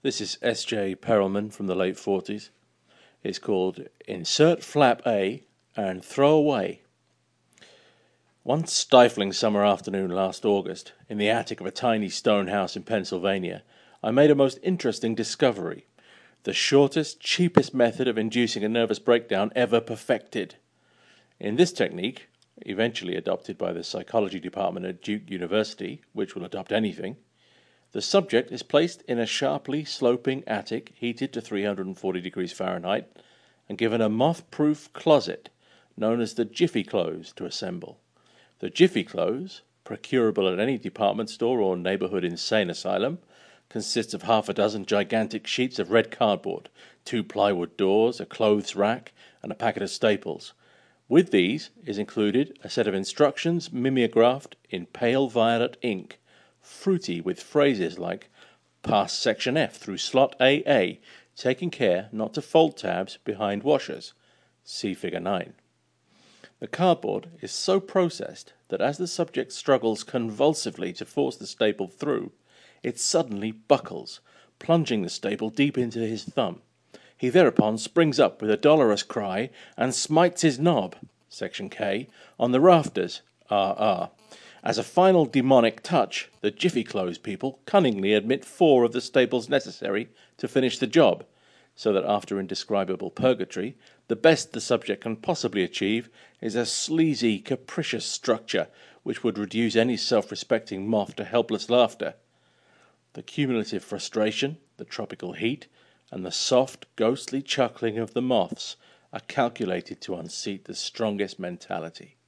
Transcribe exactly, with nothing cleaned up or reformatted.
This is S J Perelman from the late forties. It's called Insert Flap A and Throw Away. One stifling summer afternoon last August, in the attic of a tiny stone house in Pennsylvania, I made a most interesting discovery. The shortest, cheapest method of inducing a nervous breakdown ever perfected. In this technique, eventually adopted by the psychology department at Duke University, which will adopt anything, the subject is placed in a sharply sloping attic heated to three hundred forty degrees Fahrenheit and given a moth-proof closet known as the Jiffy Close to assemble. The Jiffy Close, procurable at any department store or neighborhood insane asylum, consists of half a dozen gigantic sheets of red cardboard, two plywood doors, a clothes rack, and a packet of staples. With these is included a set of instructions mimeographed in pale violet ink, fruity with phrases like "Pass section F through slot A A, taking care not to fold tabs behind washers. See figure nine. The cardboard is so processed that as the subject struggles convulsively to force the staple through, it suddenly buckles, plunging the staple deep into his thumb. He thereupon springs up with a dolorous cry and smites his knob, section K, on the rafters, R R. As a final demonic touch, the Jiffy Close people cunningly admit four of the staples necessary to finish the job, so that after indescribable purgatory, the best the subject can possibly achieve is a sleazy, capricious structure which would reduce any self-respecting moth to helpless laughter. The cumulative frustration, the tropical heat, and the soft, ghostly chuckling of the moths are calculated to unseat the strongest mentality.